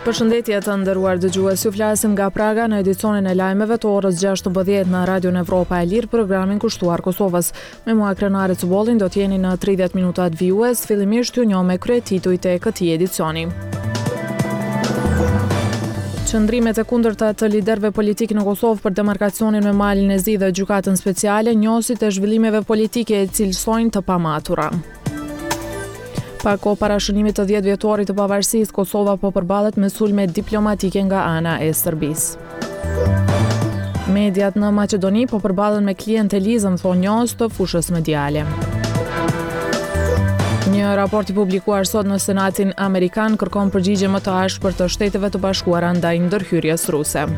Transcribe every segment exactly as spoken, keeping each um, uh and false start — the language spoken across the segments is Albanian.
Përshëndetje të nderuar dëgjues, ju flasim nga Praga në edicionin e lajmeve të orës gjashtëmbëdhjetë në Radion Evropa e Lirë, programin kushtuar Kosovës. Me mua Krenare Cubollin do t'jeni në tridhjetë minutat vijues, fillimisht ju njoh me kryetitujt e këtij edicioni. Qëndrimet e kundërta të liderëve politik në Kosovë për demarkacionin me malin e zi dhe gjykatën speciale, njohësit e zhvillimeve politike e cilësojnë të pamatura. Pa kohë para shënimit të dhjetë vjetorit të pavarësisë, Kosova po përballet me sulme diplomatike nga ana e Serbisë. Mediat në Maqedoni po përballen me klientelizëm, thonë njohës të fushës mediale. Një raport i publikuar sot në Senatin Amerikan kërkon përgjigje më të ashpër të Shteteve të Bashkuara ndaj ndërhyrjes ruse.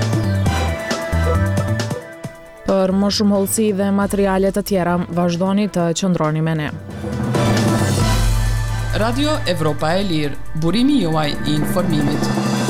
Për më shumë hollësi dhe materiale të tjera, vazhdoni të qëndroni me ne. Radio Evropa e Lirë, burimi juaj i informimit.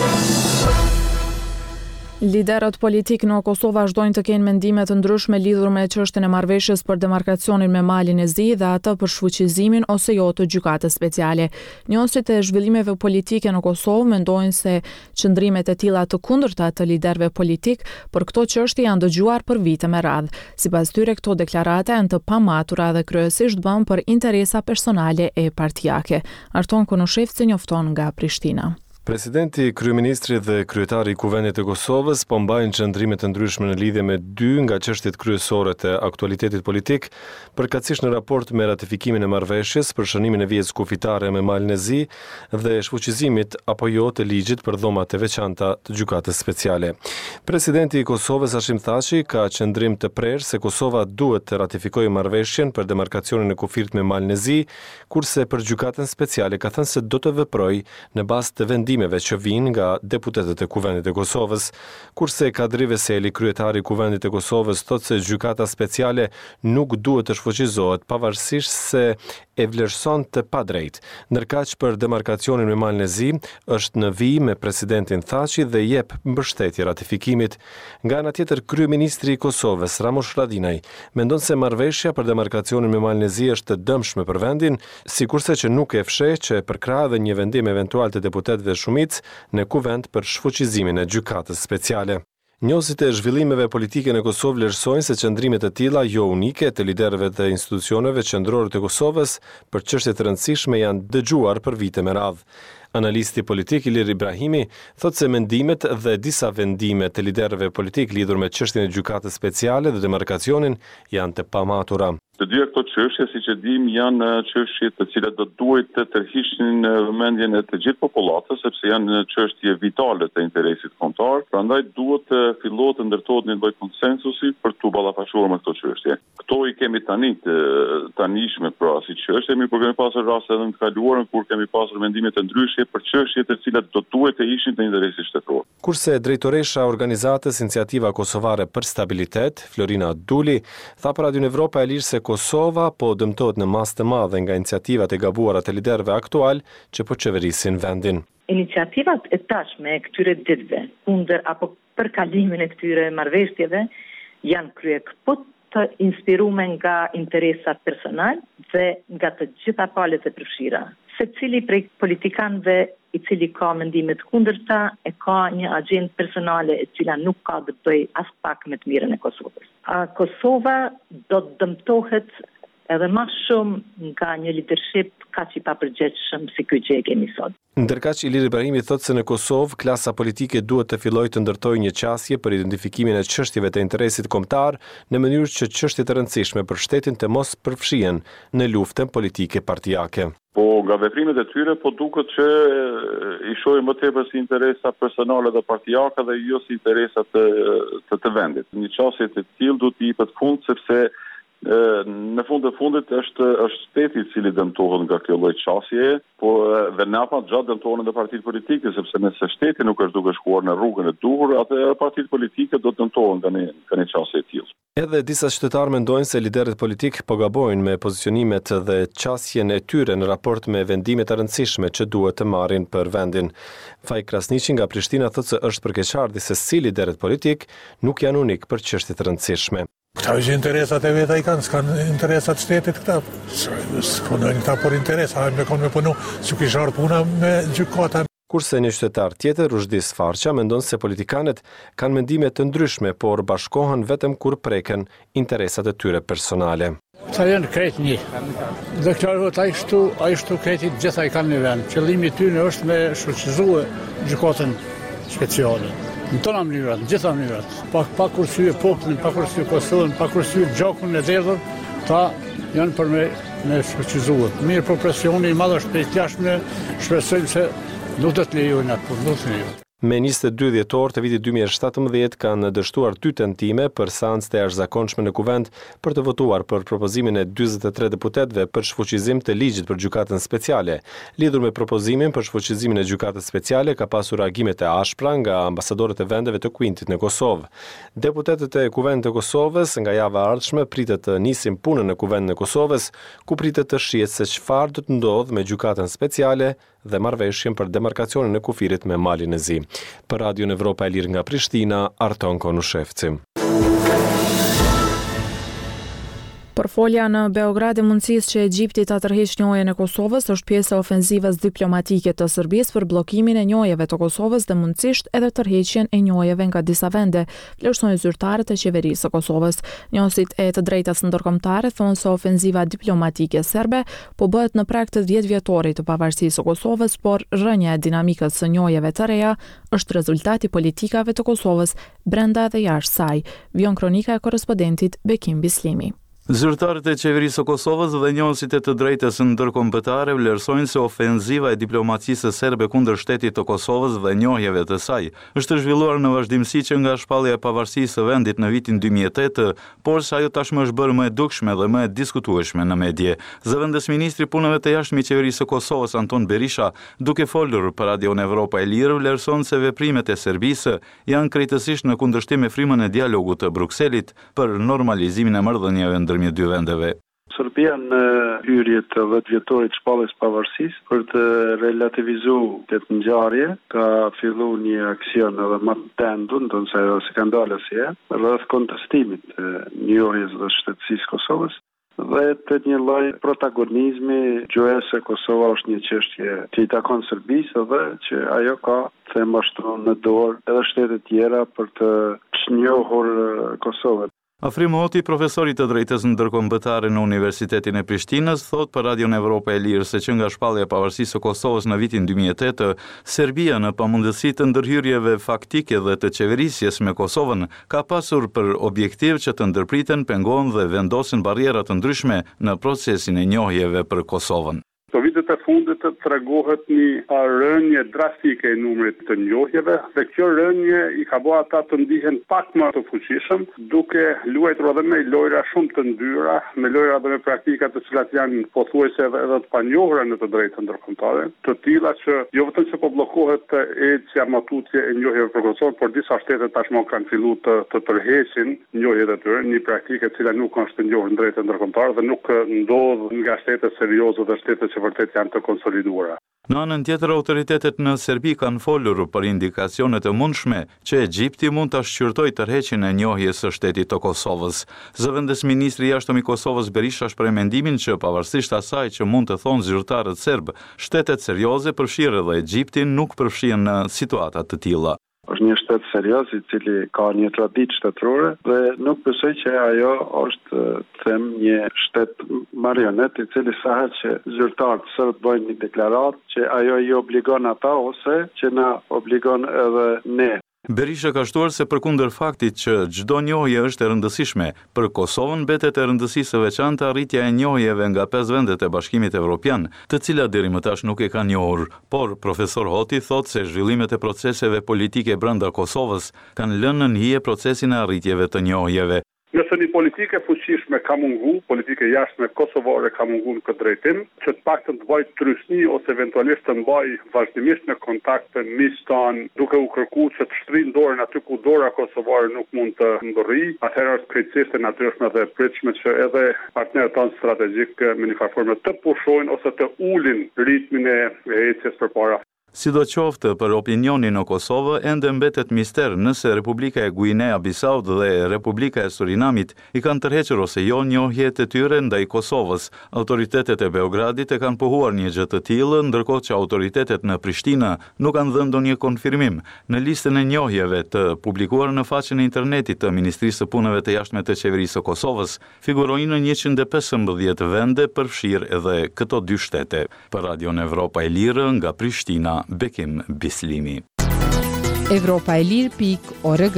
Liderët politik në Kosovë vazhdojnë të kenë mendime të ndryshme lidhur me çështjen e marrëveshjes për demarkacionin me malin e zi dhe atë për shfuqizimin ose jo të gjykatës speciale. Njohësit e zhvillimeve politike në Kosovë mendojnë se qëndrimet e tilla të kundërta të liderëve politik për këto çështje janë dëgjuar për vite me radhë. Sipas tyre, këto deklarate janë të pamatura dhe kryesisht bën për interesa personale e partijake. Arton Konoshevci njofton nga Prishtina. Presidenti, kryeministri dhe kryetari i Kuvendit të Kosovës po mbajnë qëndrime të ndryshme në lidhje me dy nga çështjet kryesore të aktualitetit politik, përkatësisht në raport me ratifikimin e marrëveshjes për shënimin e vijës kufitare me malin e zi dhe shfuqizimit apo jo të ligjit për dhomat e veçanta të gjykatës speciale. Presidenti i Kosovës Hashim Thaçi ka qëndrim të prerë se Kosova duhet të ratifikojë marrëveshjen për demarkacionin e kufirit me malin e zi, kurse për gjykatën speciale ka thënë se do të veprojë në bazë të vendimeve që vijnë nga deputetët e Kuvendit të Kosovës, kurse Kadri Veseli, kryetari i Kuvendit të Kosovës, thotë se gjykata speciale nuk duhet të shfuqizohet pavarësisht se e vlerëson të padrejtë. Ndërkaq për demarkacionin me malin e zi është në vijë me presidentin Thaçi dhe jep mbështetje ratifikimit. Nga ana tjetër, kryeministri i Kosovës Ramush Haradinaj mendon se marrëveshja për demarkacionin me malin e zi është e dëmshme për vendin, sikurse që nuk e fsheh që përkrah edhe një vendim eventual të deputetëve shumicë në kuvend për shfuqizimin e gjykatës speciale. Njohësit e zhvillimeve politike në Kosovë vlerësojnë se qëndrimet e tilla jo unike të liderëve të institucioneve qendrore të Kosovës për çështje të rëndësishme janë dëgjuar për vite me radhë. Analisti politik Ilir Ibrahimi thotë se mendimet dhe disa vendime të liderëve politik lidhur me çështjen e gjykatës speciale dhe demarkacionin janë të pamatura. Të dyja këto çështje, siç e dim, janë çështje të cilat do duhet të tërhiqnin vëmendjen e të gjithë popullatës, sepse janë çështje vitale të interesit kombëtar. Prandaj duhet të fillohet të ndërtohet një lloj konsensusi për të ballafaqur me këto çështje. Këto i kemi tani të tanishme pra si çështje, mi por kemi pasur raste edhe në të kaluarën kur kemi pasur mendime të ndryshme për çështje të cilat do duhet të ishin të interesit shtetror. Kurse drejtoresha e organizatës Iniciativa Kosovare për Stabilitet, Florina Duli, tha për Radion Evropa e Lirë se Kosova po dëmtohet në masë të madhe nga iniciativat e gabuara të liderëve aktual që po qeverisin vendin. Iniciativat e tashme e këtyre ditëve kundër apo për kalimin e këtyre marrëveshjeve janë krye këput të inspiruar nga interesa personal dhe nga të gjitha palët e përfshira. Secili prej politikanëve i cili ka mendime të kundërta e ka një agjendë personale e cila nuk ka të bëjë as pak me të mirën e Kosovës. A Kosova do të dëmtohet edhe më shumë nga një leadership kaq i papërgjegjshëm si ky që e kemi sot. Ndërkaq Ilir Ibrahimi thotë se në Kosovë klasa politike duhet të fillojë të ndërtojë një qasje për identifikimin e çështjeve të interesit kombëtar në mënyrë që çështjet e rëndësishme për shtetin të mos përfshihen në luftën politike partijake. Po nga veprimet e tyre po duket që i shohin më tepër si interesa personale dhe partijake dhe jo si interesa të të, të vendit. Një çështje të tillë duhet të jepet fund sepse në fund të fundit është është shteti i cili dëmtohet nga kjo lloj çështjeje, po dhe napa gjatë dëmtohen edhe partitë politike, sepse nëse shteti nuk është duke shkuar në rrugën e duhur, atëherë partitë politike do të dëmtohen nga një nga një çështje e tillë. Edhe disa qytetarë mendojnë se liderët politik po gabojnë me pozicionimet dhe qasjen e tyre në raport me vendimet e rëndësishme që duhet të marrin për vendin. Faj Krasniqi nga Prishtina thotë se është përkeqardhje se si liderët politik nuk janë unik për çështje të rëndësishme. Këta është interesat e veta i kanë, s'kanë interesat shtetit këta. S'punojnë këta por interes, hajmë me konë me punu, që kishë ardhë puna me gjykata. kurse një qytetar tjetër, Rushdis Farqa, mendon se politikanët kanë mendime të ndryshme, por bashkohen vetëm kur preken interesat e tyre personale. Ta janë krejt një. Deklarohet a ishtu, a ishtu krejti gjitha i kanë një vend. Qëllimi i tyre është me shoqëzue gjykatën speciale. Në tona mënyrat, në gjitha mënyrat. Pa, pa kursye popullin, pa kursye Kosovën, pa kursye gjakun e derdhur, ta janë për me, me shoqëzue. Mirë për presioni i madh është prej jashtme, shpresojmë se nuk do të lejojnë atë, nuk do të lejojnë. Me njëzet e dy dhjetor të vitit dy mijë e shtatëmbëdhjetë kanë dështuar dy tentime për seancë të jashtëzakonshme në kuvend për të votuar për propozimin e dyzet e tre deputetëve për shfuqizim të ligjit për gjykatën speciale. Lidhur me propozimin për shfuqizimin e gjykatës speciale ka pasur reagime të ashpra nga ambasadorët e vendeve të Kuintit në Kosovë. Deputetët e Kuvendit të Kosovës nga java e ardhshme pritet të nisin punën në Kuvendin e Kosovës, ku pritet të shihet se çfarë do të ndodhë me gjykatën speciale dhe marrëveshjen për demarkacionin e kufirit me Malin e Zi. Për Radion Evropa e Lirë nga Prishtina, Arton Konushevci. Për folja në Beograd e mundësisë që Egjipti ta tërheqë njojën e Kosovës është pjesë e ofenzivës diplomatike të Serbisë për bllokimin e njojeve të Kosovës dhe mundësisht edhe tërheqjen e njojeve nga disa vende, vlerësojnë zyrtarët e qeverisë së Kosovës. Njësit e të drejtas ndërkombëtare thonë se ofenziva diplomatike serbe po bëhet në prag të dhjetë vjetorit të pavarësisë së Kosovës, por rënja e dinamikës së njojeve të reja është rezultati politikave të Kosovës brenda dhe jashtë saj. Vion kronika e korrespondentit Bekim Bislimi. Zyrtarët e qeverisë së Kosovës dhe njësit e të drejtës ndërkombëtare vlerësojnë se ofenziva e diplomacisë serbe kundër shtetit të Kosovës dhe njohjeve të saj është zhvilluar në vazhdimsi që nga shpallja e pavarësisë së vendit në vitin dy mijë e tetë, por sa ajo tashmë është bërë më e dukshme dhe më e diskutueshme në medje. Zëvendës ministri punëve të jashtme i qeverisë së Kosovës Anton Berisha, duke folur për Radion Evropa e Lirë, vlerëson se veprimet e Serbisë janë krejtësisht në kundërshtim me frymën e dialogut të Brukselit për normalizimin e marrëdhënieve ndërmjet dy vendeve. Serbia në hyrje të dhjetë vjetorit shpalljes pavarësisë për të relativizuar këtë ngjarje ka filluar një aksion edhe më të dendur, ndonse ajo se ka ndalë asnjë, rreth kontestimit të njohjes dhe shtetësisë Kosovës dhe të një lloj protagonizmi gjuajse Kosova është një çështje që i takon Serbisë dhe që ajo ka them ashtu në dorë edhe shtete tjera për të njohur Kosovën. Afrim Hoti, profesorit të drejtës ndërkombëtare në Universitetin e Prishtinës, thot për Radion Evropa e Lirë se që nga shpallja e pavarësisë së Kosovës në vitin dy mijë e tetë, Serbia në pamundësi të ndërhyrjeve faktike dhe të qeverisjes me Kosovën ka pasur për objektiv që të ndërpriten, pengon dhe vendosin barriera të ndryshme në procesin e njohjeve për Kosovën. Në vitet e fundit të tregohet një rënje drastike e numrit të njohjeve dhe kjo rënje i ka bërë ata të ndihen pak më të fuqishëm, duke luajtur edhe me lojra shumë të ndyra, me lojra dhe me praktika të cilat janë pothuajse edhe, edhe të panjohura në të drejtën ndërkombëtare, të tilla që jo vetëm që po bllokohet ecja matutje e njohjeve për Kosovën, por disa shtete tashmë kanë filluar të, të tërheqin njohjet e tyre, një praktikë e cila nuk është të njohur në drejtën ndërkombëtare dhe nuk ndodh nga shtete serioze dhe shtete që vërtet janë të konsoliduara. Në anën tjetër, autoritetet në Serbi kanë folur për indikacione të mundshme që Egjipti mund ta shqyrtojë tërheqjen e njohjes së shtetit të Kosovës. Zëvendës ministri i jashtëm i Kosovës Berisha shpreh mendimin që pavarësisht asaj që mund të thonë zyrtarët serb, shtetet serioze përfshirë edhe Egjiptin nuk përfshihen në situata të tilla. Është një shtet serioz i cili ka një traditë shtetërore dhe nuk besoj që ajo është them një shtet marionet i cili sa herë që zyrtarët sërbë bëjnë një deklaratë që ajo i obligon ata ose që na obligon edhe ne. Berisha ka shtuar se përkundër faktit që çdo njohje është e rëndësishme, për Kosovën mbetet e rëndësisë së veçantë arritja e njohjeve nga pesë vendet e Bashkimit Evropian, të cilat deri më tash nuk e kanë njohur. Por profesor Hoti thot se zhvillimet e proceseve politike brenda Kosovës kanë lënë në hije procesin e arritjeve të njohjeve. Nëse një politike fuqishme ka mungu, politike jashtme kosovare ka mungu në këtë drejtim, që të paktën të bëjë trysni ose eventualisht të mbaj vazhdimisht në kontakte mistan, duke u kërku që të shtrin dorën aty ku dora kosovare nuk mund të ndorri, atëherë është krejtësisht e natyrshme dhe e pritshme që edhe partnerët tanë strategjik me një farë forme të pushojnë ose të ulin ritmin e ecjes përpara. Sidoqoftë, për opinionin në Kosovë ende mbetet mister nëse Republika e Guinea-Bissau dhe Republika e Surinamit i kanë tërhequr ose jo njohjet e tyre ndaj Kosovës. Autoritetet e Beogradit e kanë pohuar një gjë të tillë, ndërkohë që autoritetet në Prishtinë nuk kanë dhënë ndonjë konfirmim. Në listën e njohjeve të publikuar në faqen e internetit të Ministrisë së Punëve të Jashtme të Qeverisë së Kosovës, figurojnë njëqind e pesëmbëdhjetë vende përfshirë edhe këto dy shtete. Për Radion Evropa e Lirë nga Prishtina, Bekim Bislimi. Evropa e Lirë pikë org.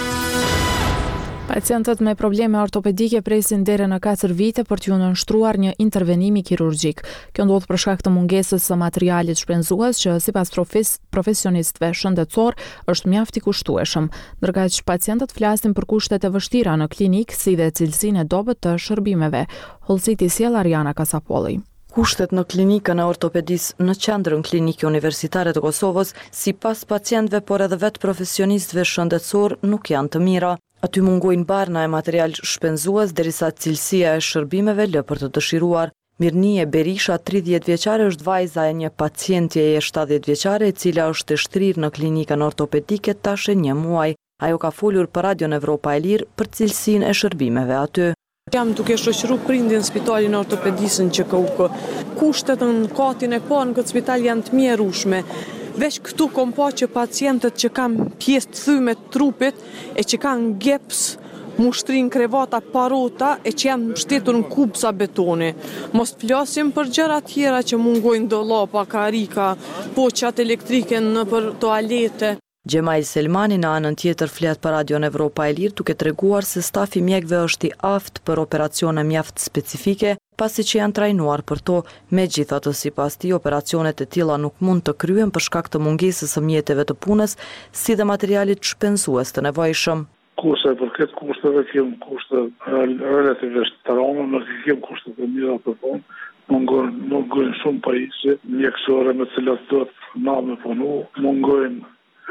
Pacientët me probleme ortopedike presin deri në katër vite për t'ju nënshtruar një intervenimi kirurgjik. Kjo ndodh për shkak të mungesës së materialit shpenzues që sipas profes, profesionistëve shëndetësor është mjaft i kushtueshëm. Ndërkaq pacientët flasin për kushtet e vështira në klinik si dhe cilësinë e dobët të shërbimeve. Hollësiti sjell Ariana Kasapolli. Kushtet në klinikën e ortopedisë në qendrën klinike universitare të Kosovës, sipas pacientëve por edhe vetë profesionistëve shëndetësor, nuk janë të mira. Aty mungojnë barna e material shpenzues derisa cilësia e shërbimeve lë për të dëshiruar. Mirnie Berisha, tridhjetë vjeçare, është vajza e një pacientje e shtatëdhjetë vjeçare, e cila është e shtrirë në klinikën ortopedike tash e një muaj. Ajo ka folur për Radion Evropa e Lirë për cilësinë e shërbimeve aty. Jam duke shoqëruar prindin në spitalin ortopedisën që ka u kushtet në katin e parë në këtë spital janë të mjerueshme. Veç këtu kom pa që pacientët që kanë pjesë të thyme të trupit e që kanë geps, mushtrin krevata parota e që janë mbështetur në kupsa betoni. Mos flasim për gjëra tjera që mungojnë dollapa, karika, poçat elektrike në për toalete. Gjemail Selmani në anën tjetër flet për Radion Evropa e Lirë duke treguar se stafi mjekëve është i aftë për operacione mjaft specifike, pasi që janë trajnuar për to. Megjithatë, sipas tij, operacionet e tilla nuk mund të kryhen për shkak të mungesës së mjeteve të punës, si dhe materialit shpenzues të nevojshëm. Kurse për këtë kushteve kemë kushte relativisht të rënda, nuk kemë kushte të mira të punë, mungojnë shumë pajisje mjekësore me cilat do të na me punu, mungojnë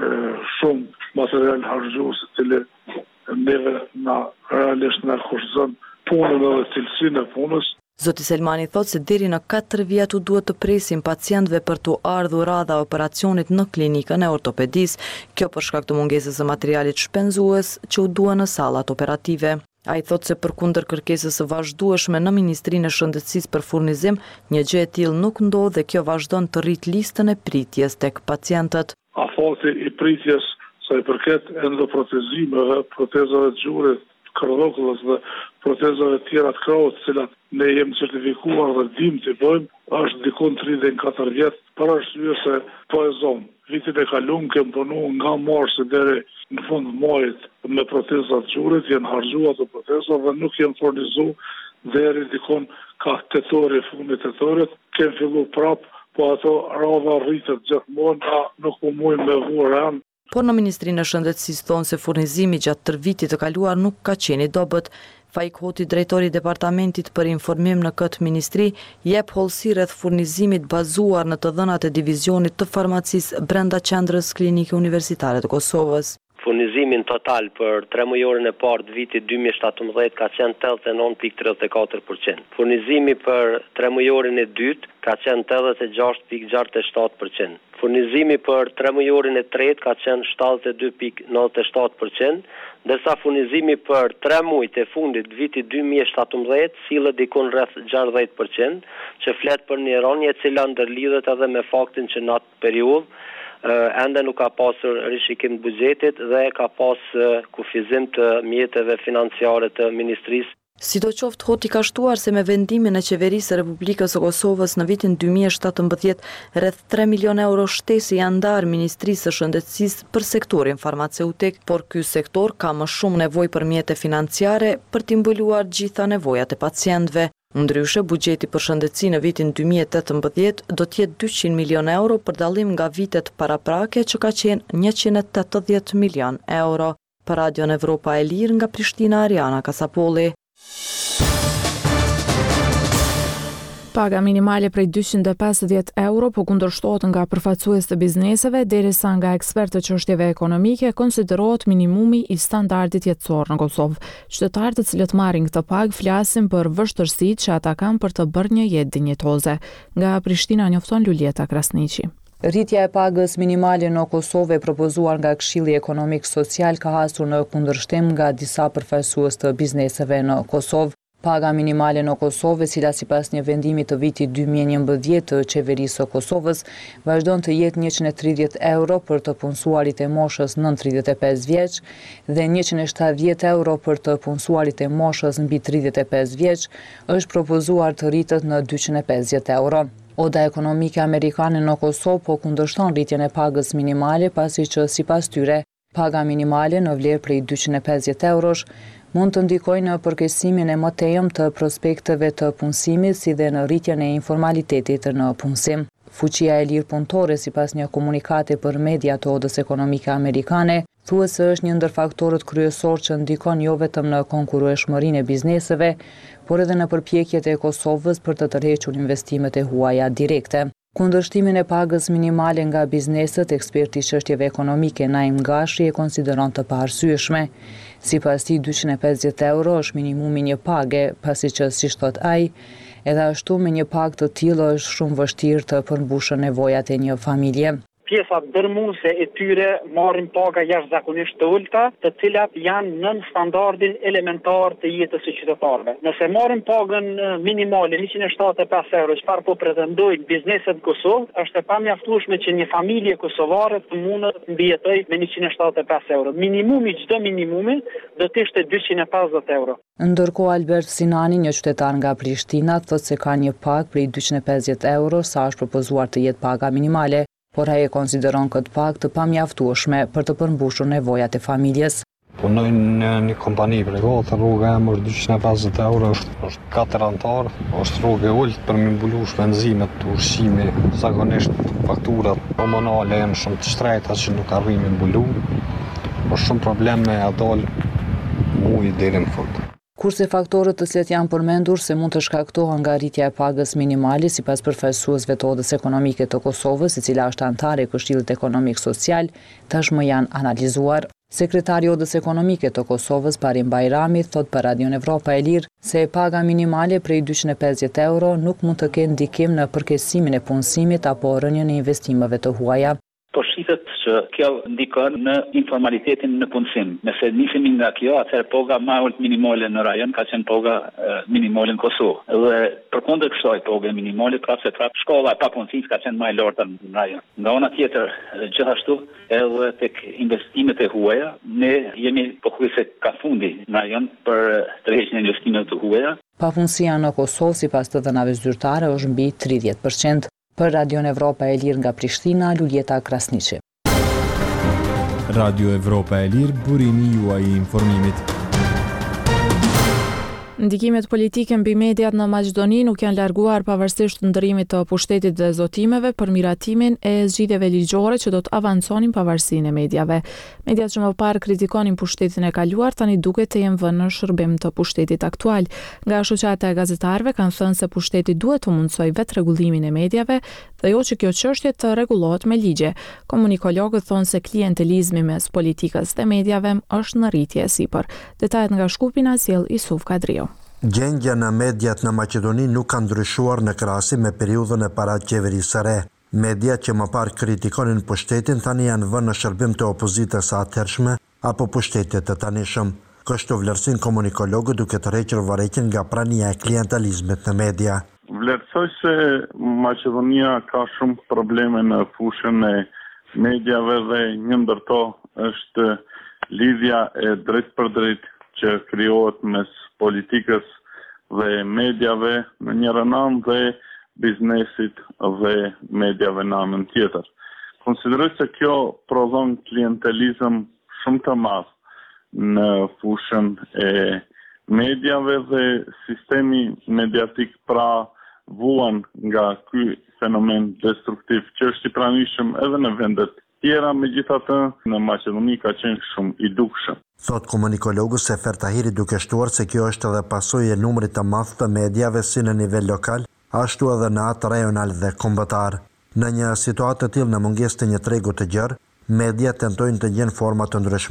shumë material harxhues të cilë neve na realisht na kushton punën dhe cilësinë e punës. Zoti Selmani thotë se deri në katër vjet u duhet të presin pacientëve për të ardhur radha operacionit në klinikën e ortopedisë, kjo për shkak të mungesës së materialit shpenzues që u duan në sallat operative. Ai thotë se përkundër kërkesës së vazhdueshme në Ministrinë e Shëndetësisë për furnizim, një gjë e tillë nuk ndodh dhe kjo vazhdon të rrit listën e pritjes tek pacientët. Afati i pritjes sa i përket endoprotezimeve, protezave të gjurit, kërdokullës dhe protezave tjera të krahut, të cilat ne jemi certifikuar dhe dim të bëjmë, është dikon tridhjetë e katër vjet, për arsye se po e zonë. Vitin e kaluar kem punu nga marsi deri në fund muajit me proteza të gjurit, janë harxhuar ato proteza dhe nuk janë furnizuar deri dikon ka tetori, fundi tetorit, kem fillu prap, po ato radha rritet gjithmonë, a nuk po mujnë me vurën. Por në Ministrinë e Shëndetësisë thonë se furnizimi gjatë tërë vitit të kaluar nuk ka qenë i dobët. Faik Hoti, drejtori i departamentit për informim në këtë ministri, jep hollësi rreth furnizimit bazuar në të dhënat e divizionit të farmacisë brenda qendrës klinike universitare të Kosovës. Furnizimin total për tre muajorën e parë të vitit dy mijë e shtatëmbëdhjetë ka qenë tetëdhjetë e nëntë pikë tridhjetë e katër përqind. Furnizimi për tre muajorën e dytë ka qenë tetëdhjetë e gjashtë pikë gjashtëdhjetë e shtatë përqind. Furnizimi për tre muajorën e tretë ka qenë shtatëdhjetë e dy pikë nëntëdhjetë e shtatë përqind, ndërsa furnizimi për tre muajt e fundit të vitit dy mijë e shtatëmbëdhjetë sillet diku rreth gjashtëdhjetë përqind, që flet për një rënje e cila ndërlidhet edhe me faktin që në atë periudhë ende nuk ka pasur rishikim të buxhetit dhe ka pas kufizim të mjeteve financiare të ministrisë. Sidoqoftë, Hoti ka shtuar se me vendimin e qeverisë së Republikës së Kosovës në vitin dy mijë e shtatëmbëdhjetë, rreth tre milionë euro shtesë janë ndarë Ministrisë së Shëndetësisë për sektorin farmaceutik, por ky sektor ka më shumë nevojë për mjete financiare për t'i mbuluar gjitha nevojat e pacientëve. Ndryshe, buxheti për shëndetësi në vitin dy mijë e tetëmbëdhjetë do të jetë dyqind milionë euro për dallim nga vitet paraprake që ka qenë njëqind e tetëdhjetë milion euro. Për Radion Evropa e Lirë nga Prishtina, Ariana Kasapolli. Paga minimale prej dyqind e pesëdhjetë euro po kundërshtohet nga përfaqësues të bizneseve, derisa nga ekspertë të çështjeve ekonomike konsiderohet minimumi i standardit jetësor në Kosovë. Qytetarët të cilët marrin këtë pagë flasin për vështirësitë që ata kanë për të bërë një jetë dinjitoze. Nga Prishtina njofton Lulieta Krasniqi. Rritja e pagës minimale në Kosovë e propozuar nga Këshilli Ekonomik Social ka hasur në kundërshtim nga disa përfaqësues të bizneseve në Kosovë. Paga minimale në Kosovë, e cila sipas një vendimi të vitit dy mijë e njëmbëdhjetë të qeverisë së Kosovës, vazhdon të jetë njëqind e tridhjetë euro për të punësuarit e moshës nën tridhjetë e pesë vjeç dhe njëqind e shtatëdhjetë euro për të punësuarit e moshës mbi tridhjetë e pesë vjeç, është propozuar të rritet në dyqind e pesëdhjetë euro. Oda ekonomike amerikane në Kosovë po kundërshton rritjen e pagës minimale, pasi që sipas tyre, paga minimale në vlerë prej dyqind e pesëdhjetë eurosh mund të ndikojnë në përkeqësimin e mëtejëm të prospekteve të punësimit, si dhe në rritjen e informalitetit në punësim. Fuqia e lirë punëtore, sipas një komunikati për media të Odës Ekonomike Amerikane, thuhet se është një ndër faktorët kryesor që ndikon jo vetëm në konkurrueshmërinë e bizneseve, por edhe në përpjekjet e Kosovës për të tërhequr investimet e huaja direkte. Kundërshtimin e pagës minimale nga bizneset, eksperti i çështjeve ekonomike Naim Gashi e konsideron të paarsyeshme. Sipas tij, dyqind e pesëdhjetë euro është minimumi një page, pasi që, siç thot ai, edhe ashtu me një pagë të tillë është shumë vështirë të përmbushën nevojat e një familje. Pjesa dërmuese e tyre marrin paga jashtëzakonisht të ulta, të cilat janë nën standardin elementar të jetës së qytetarëve. Nëse marrin pagën minimale njëqind e shtatëdhjetë e pesë euro, çfarë po pretendojnë bizneset në Kosovë, është e pamjaftueshme që një familje kosovare të mundë të mbijetojë me njëqind e shtatëdhjetë e pesë euro. Minimumi, çdo minimumi do të ishte dyqind e pesëdhjetë euro. Ndërkohë Albert Sinani, një qytetar nga Prishtina, thotë se ka një pagë prej dyqind e pesëdhjetë euro sa është propozuar të jetë paga minimale, por ai e konsideron këtë pagë të pamjaftueshme për të përmbushur nevojat e familjes. Punoj në një kompani private, rruga e mërë dyqind e pesëdhjetë euro, është, është katër antar, është rrugë e ulët për me mbulu shpenzimet, ushqimi, zakonisht fakturat komunale janë shumë të shtrejta që nuk arrijmë mbulu, është shumë problem me adol muj deri në fund. Kurse faktorët të cilët janë përmendur se mund të shkaktohen nga rritja e pagës minimale, sipas përfaqësuesve të Odës Ekonomike të Kosovës, e cila është antare e Këshillit Ekonomik Social, tashmë janë analizuar. Sekretari i Odës Ekonomike të Kosovës, Parim Bajrami, thot për Radion Evropa e Lirë se paga minimale prej dyqind e pesëdhjetë euro nuk mund të kenë ndikim në përkeqësimin e punësimit apo rënien e investimeve të huaja. Po shitet që kjo ndikon në informalitetin në punësim. Nëse nisemi nga kjo, atëherë paga më e ulët minimale në rajon ka qenë paga minimale në Kosovë. Dhe përkundër kësaj page minimale, pra se prap shkolla e papunësisë ka qenë më e lartë në rajon. Nga ana tjetër, gjithashtu edhe tek investimet e huaja, ne jemi pothuajse ka fundi në rajon për tërheqjen e investimeve të huaja. Papunësia në Kosovë sipas të dhënave zyrtare është mbi tridhjetë përqind. Për Radion Evropa e Lirë nga Prishtina, Luljeta Krasniqi. Radio Evropa e Lirë, burimi juaj i informimit. Ndikimet politike mbi mediat në Maqedoni nuk janë larguar pavarësisht ndërimit të pushtetit dhe zotimeve për miratimin e zgjidhjeve ligjore që do të avanconin pavarësinë e mediave. Mediat që më parë kritikonin pushtetin e kaluar tani duket të jenë vënë në shërbim të pushtetit aktual. Nga shoqata e gazetarëve kanë thënë se pushteti duhet të mundsojë vetë rregullimin e mediave dhe jo që kjo çështje të rregullohet me ligje. Komunikologët thonë se klientelizmi mes politikës dhe mediave është në rritje sipër. Detajet nga Shkupina sjell Isuf Kadriu. Gjendja në mediat në Maqedoni nuk ka ndryshuar në krahasim me periudhën e para qeverisë së re. Mediat që më parë kritikonin pushtetin tani janë vënë në shërbim të opozitës së atëhershme apo pushtetit të tanishëm. Kështu vlerësin komunikologët duke tërhequr varëqen nga prania e klientelizmit në media. Vlerësoj se Maqedonia ka shumë probleme në fushën e mediave dhe një ndër to është lidhja e drejt për drejt që krijohet mes politikës dhe mediave në njëra anë dhe biznesit dhe mediave në anën tjetër. Konsideroj se kjo prodhon klientelizëm shumë të madh në fushën e mediave dhe sistemi mediatik pra vuan nga ky fenomen destruktiv që është i pranishëm edhe në vendet tjera, megjithatë në Maqedoni ka qenë shumë i dukshëm. Thot komunikologu Sefer Tahiri, duke shtuar se kjo është edhe pasojë e numrit të madh të mediave si në nivel lokal, ashtu edhe në atë rajonal dhe kombëtar. Në një situatë të tillë, në mungesë të një tregu të gjerë, media tentojnë të gjenë forma të ndryshme.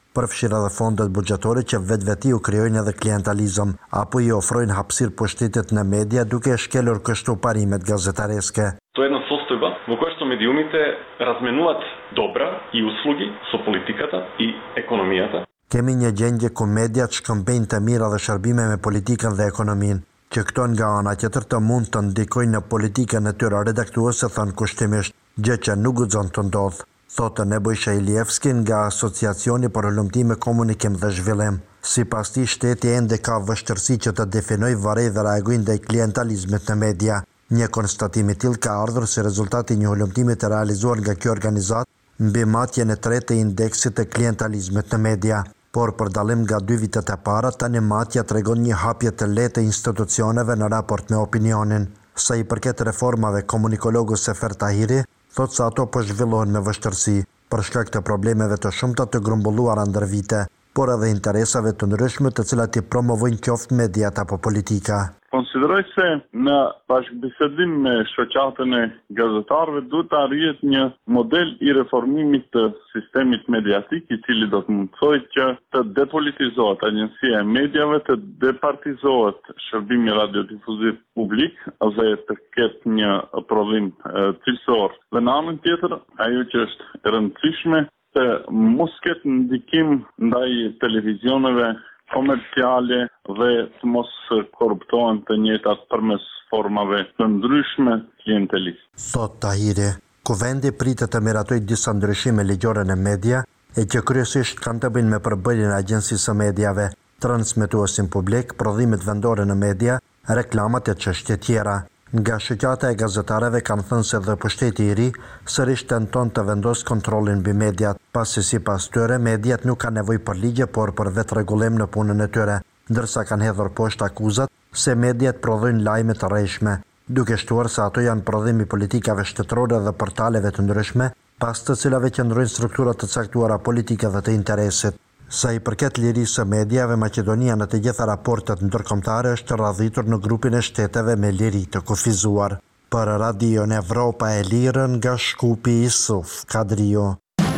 përfshirë edhe fondet buxhetore që vetveti u krijojnë edhe klientalizëm, apo i ofrojnë hapësirë pushtetit në media duke shkelur kështu parimet gazetareske. To je jedna состојба во која што медиумите разменуваат добра и услуги со политиката и економијата. Kemi një gjendje ku mediat shkëmbejnë të mira dhe shërbime me politikën dhe ekonominë, që këto nga ana tjetër të mund të ndikojnë në politikën e tyre redaktuese, thënë kushtimisht, gjë që nuk guxon të ndodhë, thotë Nebojša Ilievski nga Asociacioni për Hulumtime, Komunikim dhe Zhvillim. Sipas tij, shteti ende ka vështirësi që të definojë varrej dhe reagojë ndaj klientalizmit në media. Një konstatim i tillë ka ardhur si rezultati një hulumtimi të realizuar nga kjo organizatë mbi matjen e tretë të indeksit të klientalizmit në media. Por për dallim nga dy vitet e para, tani matja tregon një hapje të lehtë të institucioneve në raport me opinionin. Sa i përket reformave, komunikologu Sefer Tahiri thotë se ato po zhvillohen me vështirësi, për shkak të problemeve të shumta të grumbulluara ndër vite, por edhe interesave të ndryshme të cilat i promovojnë qoftë mediat apo politika. Konsideroj se në bashkëbisedim me shoqatën e gazetarëve duhet të arrihet një model i reformimit të sistemit mediatik, i cili do të mundsojë që të depolitizohet agjencia e mediave, të departizohet shërbimi radiodifuziv publik dhe të ketë një prodhim cilësor. Dhe në anën tjetër, ajo që është e rëndësishme të mos ketë ndikim ndaj televizioneve komerciale dhe të mos korruptohen të njëjtat përmes formave të ndryshme klientelisë. Thot Tahiri, kuvendi pritet të miratojë disa ndryshime ligjore në media, e që kryesisht kanë të bëjnë me përbërjen e agjencisë së mediave, transmetuesin publik, prodhimet vendore në media, reklamat e çështje tjera. Nga shoqata e gazetarëve kanë thënë se dhe pushteti i ri sërish tenton të vendosë kontrollin mbi mediat, pasi sipas tyre mediat nuk kanë nevojë për ligje, por për vetë rregullim në punën e tyre, ndërsa kanë hedhur poshtë akuzat se mediat prodhojnë lajme të rrejshme, duke shtuar se ato janë prodhimi politikave shtetërore dhe portaleve të ndryshme, pas të cilave qëndrojnë struktura të caktuara politike dhe të interesit. Sa i përket lirisë së mediave, Maqedonia në të gjitha raportet ndërkombëtare është radhitur në grupin e shteteve me liri të kufizuar. Për Radion Evropa e Lirë nga Shkupi, Isuf Kadrio.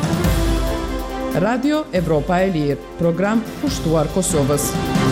Radio Evropa e Lirë, program pushtuar Kosovës.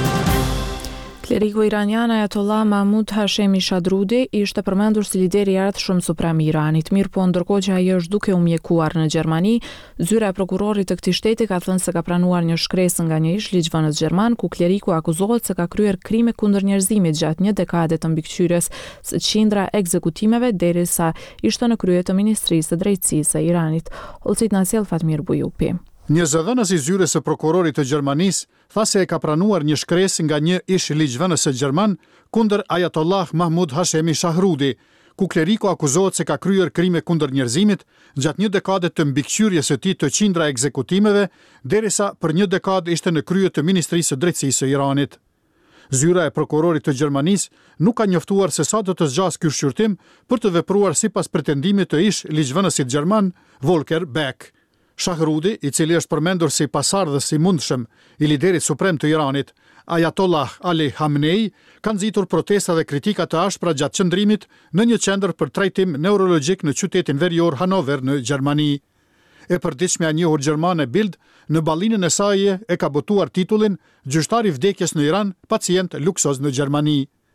Kleriku iranian Ayatollah Mahmud Hashemi Shahrudi ishte përmendur si lideri i ardhshëm suprem i Iranit, mirë po ndërkohë që ai është duke u mjekuar në Gjermani, zyra e prokurorit të këtij shteti ka thënë se ka pranuar një shkresë nga një ish ligjvënës gjerman ku kleriku akuzohet se ka kryer krime kundër njerëzimit gjatë një dekade të mbikëqyrjes së qindra ekzekutimeve derisa ishte në krye të Ministrisë së Drejtësisë së Iranit. Olcit na sjell Fatmir Bujupi. Një zëdhënës i zyres së prokurorit të Gjermanisë tha se e ka pranuar një shkresë nga një ish ligjvënës gjerman kundër Ayatollah Mahmud Hashemi Shahrudi, ku kleriku akuzohet se ka kryer krime kundër njerëzimit gjatë një dekade të mbikëqyrjes së tij të qindra ekzekutimeve, derisa për një dekadë ishte në krye të Ministrisë së Drejtësisë së Iranit. Zyra e prokurorit të Gjermanisë nuk ka njoftuar se sa do të zgjasë ky shqyrtim për të vepruar sipas pretendimit të ish ligjvënësit gjerman Volker Beck. Shahrudi, i cili është përmendur si pasardhës i mundshëm i liderit suprem të Iranit, Ayatollah Ali Khamenei, kanë nxitur protesta dhe kritika të ashpra gjatë qëndrimit në një qendër për trajtim neurologjik në qytetin verior Hanover në Gjermani. E përditshmja e njohur gjermane Bild në ballinën e saj e ka botuar titullin Gjyqtari i vdekjes në Iran, pacient luksoz në Gjermani.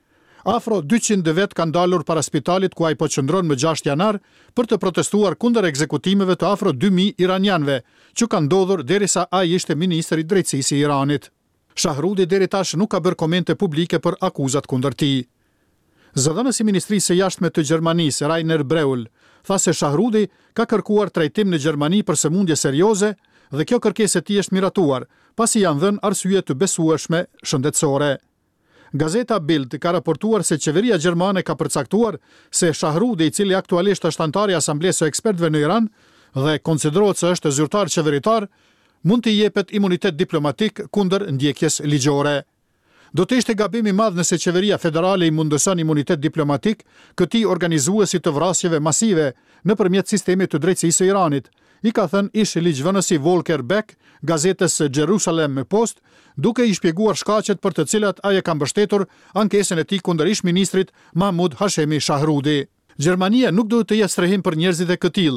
Afro dyqind vet kanë dalur para spitalit ku ai po qëndron më gjashtë janar për të protestuar kundër ekzekutimeve të afro dy mijë iranianëve që kanë ndodhur derisa ai ishte ministri i drejtësisë i Iranit. Shahrudi deri tash nuk ka bërë komente publike për akuzat kundër tij. Zëdhënësi i Ministrisë së Jashtme të Gjermanisë, Rainer Breul, tha se Shahrudi ka kërkuar trajtim në Gjermani për sëmundje serioze dhe kjo kërkesë e tij është miratuar, pasi janë dhënë arsye të besueshme shëndetësore. Gazeta Bild ka raportuar se qeveria gjermane ka përcaktuar se Shahrudi, i cili aktualisht është antar i Asamblesë së Ekspertëve në Iran dhe konsiderohet se është zyrtar qeveritar, mund t'i jepet imunitet diplomatik kundër ndjekjes ligjore. Do të ishte gabim i madh nëse qeveria federale i mundëson imunitet diplomatik këtij organizuesi të vrasjeve masive nëpërmjet sistemit të drejtësisë së Iranit, i ka thënë ish ligjvënësi Volker Beck gazetës Jerusalem Post, duke i shpjeguar shkaqet për të cilat ai e ka mbështetur ankesën e tij kundër ish ministrit Mahmud Hashemi Shahrudi. Gjermania nuk duhet të jetë strehim për njerëzit e këtill,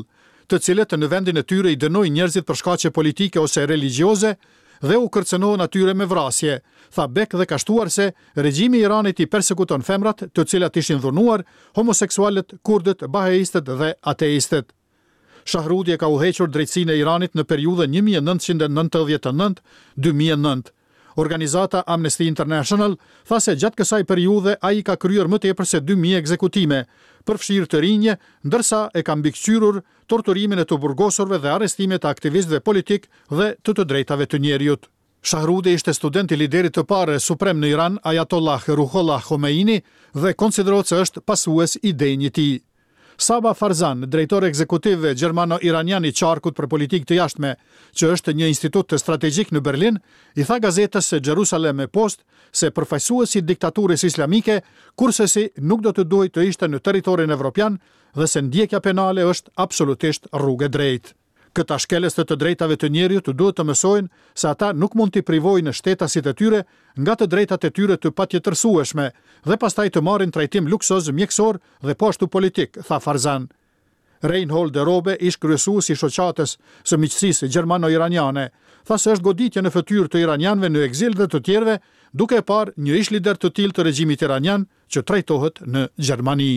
të cilët në vendin e tyre i dënoi njerëzit për shkaqe politike ose religjioze dhe u kërcënohen atyre me vrasje. Tha Bek dhe ka shtuar se regjimi i Iranit i persekuton femrat, të cilat ishin dhunuar, homoseksualët, kurdët, bahaistët dhe ateistët. Shahrudi e ka udhëhequr drejtsinë e Iranit në periudhën një mijë e nëntëqind e nëntëdhjetë e nëntë deri në dy mijë e nëntë. Organizata Amnesty International tha se gjatë kësaj periudhe ai ka kryer më tepër se dy mijë ekzekutime, përfshirë të rinje, ndërsa e ka mbikëqyrur torturimin e të burgosurve dhe arrestimet e aktivistëve politik dhe të të drejtave të njerëzit. Shahrudi ishte student i liderit të parë suprem në Iran, Ayatollah Ruhollah Khomeini, dhe konsiderohet se është pasues i denjit i tij. Saba Farzan, drejtor ekzekutiv gjermano-iranian i qarkut për politikë të jashtme, që është një institut strategjik në Berlin, i tha gazetës Jerusalem Post se përfaqësuesi i diktaturës islamike kurse nuk do të duhet të ishte në territorin evropian dhe se ndjekja penale është absolutisht rrugë e drejtë. Këta shkelës të të drejtave të njerëzit duhet të mësojnë se ata nuk mund t'i privojnë shtetasit e tyre nga të drejtat e tyre të patjetërsueshme dhe pastaj të marrin trajtim luksoz mjekësor dhe po ashtu politik, tha Farzan. Reinhold de Robe, ish kryesues i shoqatës së miqësisë gjermano-iraniane, tha se është goditje në fytyrë të iranianëve në ekzil dhe të tjerëve, duke e parë një ish lider të tillë të regjimit iranian që trajtohet në Gjermani.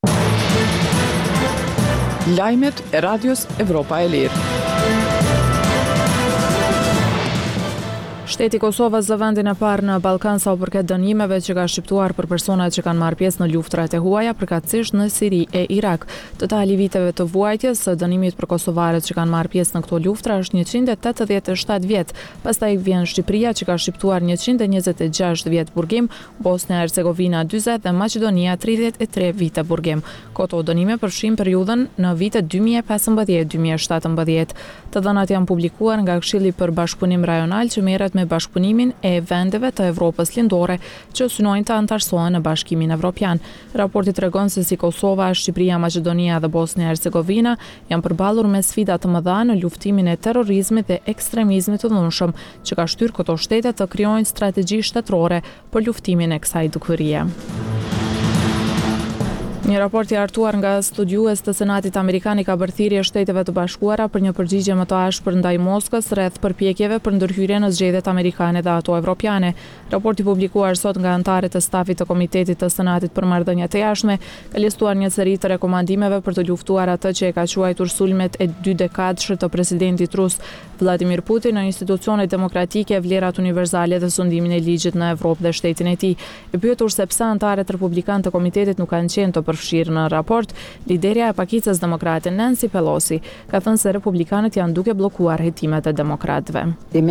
Lajmet e Radios Evropa e Lirë. Shteti i Kosovës zë vendin e parë në Ballkan sa u përket dënimeve që ka shqiptuar për personat që kanë marrë pjesë në luftrat e huaja, përkatësisht në Siri e Irak. Totali viteve të vuajtjes së dënimit për kosovarët që kanë marrë pjesë në këto luftra është njëqind e tetëdhjetë e shtatë vjet. Pastaj vjen Shqipëria që ka shqiptuar njëqind e njëzet e gjashtë vjet burgim, Bosnia e Hercegovina njëzet dhe Maqedonia tridhjetë e tre vite burgim. Këto dënime përfshin periudhën në vitet dy mijë e pesëmbëdhjetë deri dy mijë e shtatëmbëdhjetë. Të dhënat janë publikuar nga Këshilli për Bashkëpunim Rajonal që merret me bashkëpunimin e vendeve të Evropës lindore që synojnë të antarësohen në Bashkimin Evropian. Raporti tregon se si Kosova, Shqipëria, Maqedonia dhe Bosnia e Hercegovina janë përballur me sfida të mëdha në luftimin e terrorizmit dhe ekstremizmit të dhunshëm, që ka shtyrë këto shtete të krijojnë strategji shtetërore për luftimin e kësaj dukurie. Një raport i hartuar nga studiues të Senatit Amerikan i ka bërë thirrje Shteteve të Bashkuara për një përgjigje më të ashpër ndaj Moskës rreth përpjekjeve për ndërhyrje në zgjedhjet amerikane dhe ato evropiane. Raporti publikuar sot nga anëtarët e stafit të Komitetit të Senatit për Marrëdhëniet e Jashtme ka listuar një seri të rekomandimeve për të luftuar atë që e ka quajtur sulmet e dy dekadshme të presidentit rus Vladimir Putin në institucionet demokratike, vlerat universale dhe sundimin e ligjit në Evropë dhe shtetin e tij. E pyetur se pse anëtarët republikanë të komitetit nuk kanë qenë të përfshirë në raport, liderja e pakicës demokrate Nancy Pelosi ka thënë se republikanët janë duke bllokuar hetimet e demokratëve.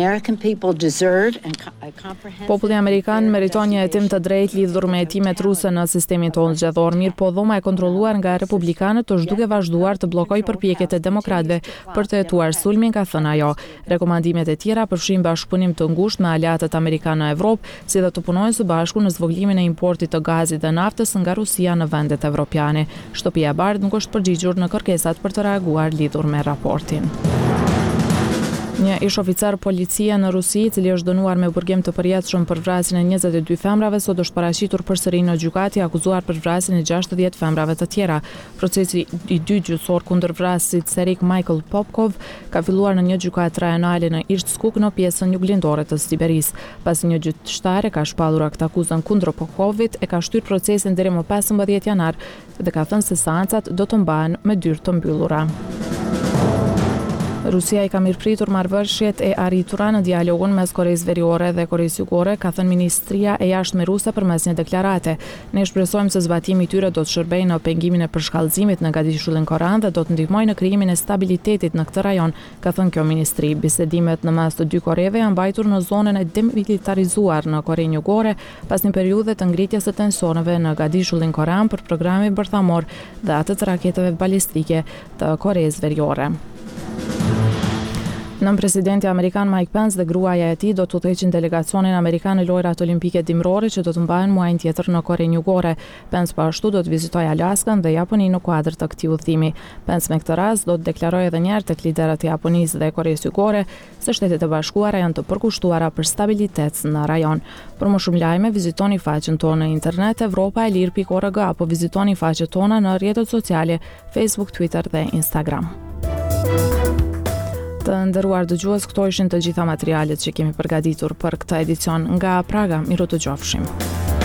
Populli amerikan meriton një hetim të drejtë lidhur me hetimet ruse në sistemin tonë zgjedhor, mirë po dhoma e kontrolluar nga republikanët është duke vazhduar të bllokojë përpjekjet e demokratëve për të hetuar sulmin, ka thënë ajo. Rekomandimet e tjera përfshin bashkëpunim të ngushtë me aleatët amerikanë në Evropë, si dhe të punojnë së bashku në zvogëlimin e importit të gazit dhe naftës nga Rusia në vendet evropiane. Shtëpia e Bardhë nuk është përgjigjur në kërkesat për të reaguar lidhur me raportin. Një ish oficer policie në Rusi, i cili është dënuar me burgim të përjetshëm për vrasjen e njëzet e dy femrave, sot është paraqitur përsëri në gjykatë, akuzuar për vrasjen e gjashtëdhjetë femrave të tjera. Procesi i dy gjyqësor kundër vrasit Serik Michael Popkov ka filluar në një gjykatë rajonale në Irtskuk në pjesën juglindore të Siberisë. Pasi një gjyqtare ka shpallur akt akuzën kundër Popkovit, e ka shtyrë procesin deri më pesëmbëdhjetë janar dhe ka thënë se seancat do të mbahen me dyrë të mbyllura. Rusia i ka mirëpritur marrëveshjet e arritura në dialogun mes Koreisë Veriore dhe Koreisë Jugore, ka thënë Ministria e Jashtme ruse përmes një deklarate. Ne shpresojmë se zbatimi i tyre do të shërbejë në pengimin e përshkallëzimit në Gadishullin Koran dhe do të ndihmojë në krijimin e stabilitetit në këtë rajon, ka thënë kjo ministri. Bisedimet në mes të dy Koreve janë mbajtur në zonën e demilitarizuar në Korenë Jugore pas një periudhe të ngritjes së tensioneve në Gadishullin Koran për programin bërthamor dhe atë të raketeve balistike të Koreisë Veriore. Nën presidenti amerikan Mike Pence dhe gruaja e tij do të udhëheqin delegacionin amerikan në lojrat olimpike dimrore që do të mbahen muajin tjetër në Korenë Jugore. Pence po ashtu do të vizitojë Alaskën dhe Japoninë në kuadër të këtij udhëtimi. Pence me këtë rast do të deklarojë edhe një herë tek liderët e Japonisë dhe Koreisë Jugore se Shtetet e Bashkuara janë të përkushtuara për stabilitet në rajon. Për më shumë lajme, vizitoni faqen tonë në internet evropa e lirë pikë org apo vizitoni faqet tona në rrjetet sociale Facebook, Twitter dhe Instagram. Të nderuar dëgjues, këto ishin të gjitha materialet që kemi përgatitur për këtë edicion nga Praga. Miru të gjofshim.